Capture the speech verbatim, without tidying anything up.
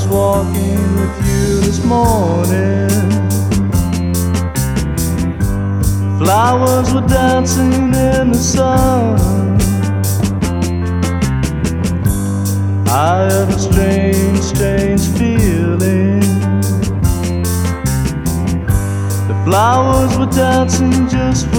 was walking with you this morning. Flowers were dancing in the sun. I had a strange, strange feeling. The flowers were dancing just